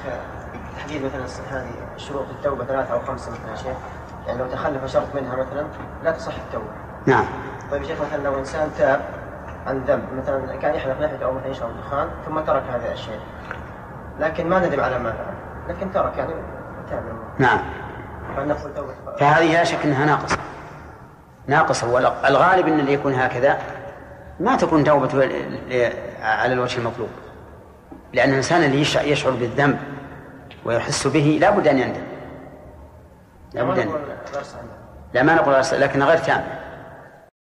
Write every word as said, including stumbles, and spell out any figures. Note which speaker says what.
Speaker 1: تحديد مثلا هذه شروط التوبة ثلاثة أو خمسة مثلا يا شيخ، يعني لو تخلف شرط منها مثلا لا تصح التوبة.
Speaker 2: نعم.
Speaker 1: طيب يا شيخ مثلا لو إنسان تاب عن ذنب مثلا كان يحلق لحيته أو مثلا يشرب دخان ثم ترك هذه الأشياء لكن ما ندم على ما فعل لكن ترك يعني تاب.
Speaker 2: نعم. فهذه لا شك أنها ناقصة ناقصة والغالب أن اللي يكون هكذا ما تكون توبة على الوجه المطلوب، لأن الإنسان اللي يشعر بالذنب ويحس به لا بد أن يندم. لا بد أن لا ما نقول لكن غير تام.